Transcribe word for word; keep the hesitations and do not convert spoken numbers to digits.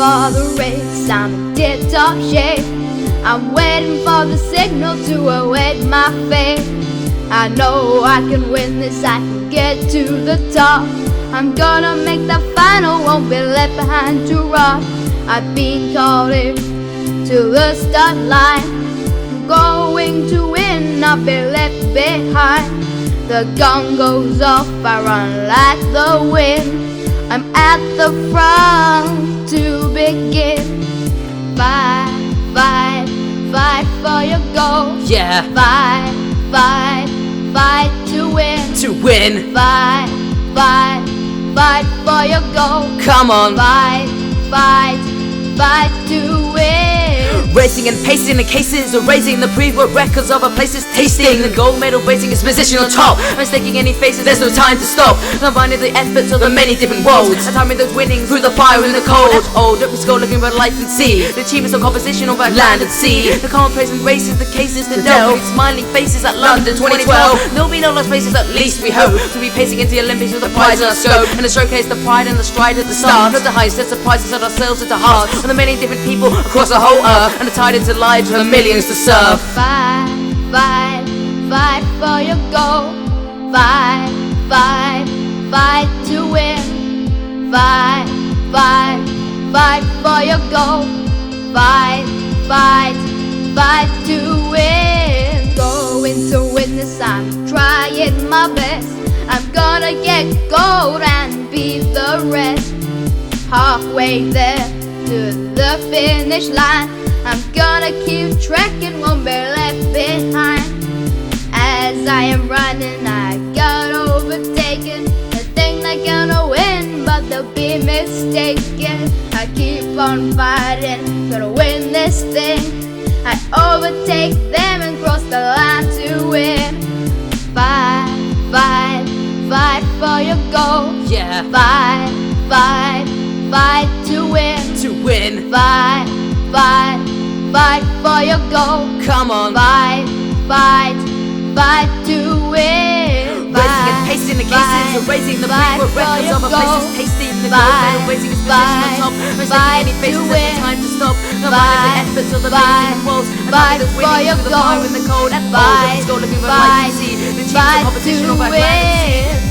for the race, I'm in tip-top shape. I'm waiting for the signal to await my fate. I know I can win this, I can get to the top. I'm gonna make the final, won't be left behind to rot. I've been called in to the start line. I'm going to win, not be left behind. The gun goes off, I run like the wind. I'm at the front to begin. Fight, fight, fight for your goal. Yeah. Fight, fight, fight to win. To win. Fight, fight, fight for your goal. Come on. Fight, fight, fight to win. Racing and pacing the cases, erasing the pre-world records of our places, tasting the gold medal, raising its position on top. Mistaking any faces, there's no time to stop. Combining the efforts of the many different worlds, and timing those winnings through the fire and the cold. Oh, don't risk go looking for life and sea, the achievements of composition over land and sea. The commonplace and races, the cases to delve, smiling faces at London twenty twelve. There'll be no lost faces, at least we hope, to be pacing into the Olympics with the prize in our scope, and to showcase the pride and the stride at the start. Not the highest set surprises at ourselves at the heart, and the many different people across the whole earth, and the tied into lives for the millions to serve. Fight, fight, fight for your goal. Fight, fight, fight to win. Fight, fight, fight for your goal. Fight, fight, fight to win. Going to win this, I'm trying my best. I'm gonna get gold and beat the rest. Halfway there to the finish line, I'm gonna keep trekking, won't be left behind. As I am running, I got overtaken. They think they're gonna win, but they'll be mistaken. I keep on fighting, gonna win this thing. I overtake them and cross the line to win. Fight, fight, fight for your goal. Yeah. Fight, fight, fight to win. To win. Fight, fight, fight for your goal. Come on. Fight, fight, fight to win. Racing and pacing the cases, erasing the pre-world records of our places, tasting the gold medal, raising its position on top. Mistaking any faces, there's no time to stop. Combining the efforts of the many different worlds, and timing those winnings through the fire and the cold. And all that is go looking for life and see, the achievements of competition over land and sea.